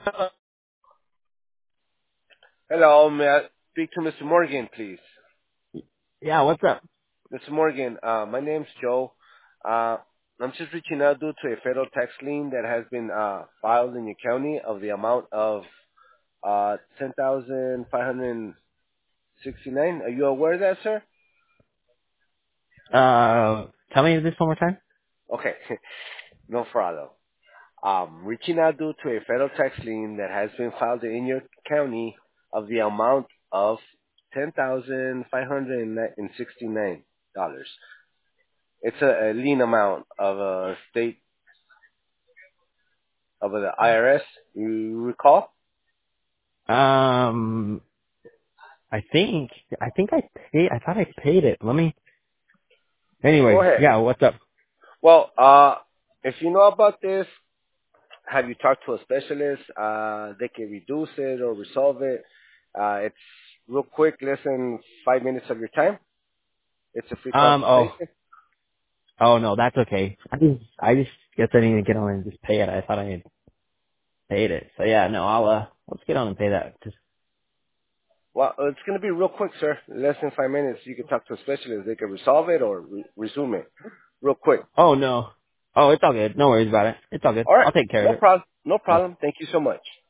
Hello, may I speak to Mr. Morgan, please? Yeah, what's up? Mr. Morgan, my name's Joe. I'm just reaching out due to a federal tax lien that has been filed in your county of the amount of 10,569. Are you aware of that, sir? Tell me this one more time. Okay, no problem. Reaching out due to a federal tax lien that has been filed in your county of the amount of $10,569. It's a lien amount of a state of the IRS. You recall? Um, I thought I paid it. Go Anyways, ahead. yeah, what's up? Well, if you know about this, have you talked to a specialist? They can reduce it or resolve it. It's real quick, less than 5 minutes of your time. It's a free Oh, consultation. oh no, that's okay. I just guess I need to get on and just pay it. I thought I had paid it. So yeah, no, let's get on and pay that. Just, Well, it's going to be real quick, sir. Less than 5 minutes. You can talk to a specialist. They can resolve it or resume it. Real quick. oh no. Oh, it's all good. No worries about it. It's all good. All right. I'll take care of No it. problem. No Yeah. problem. Thank you so much.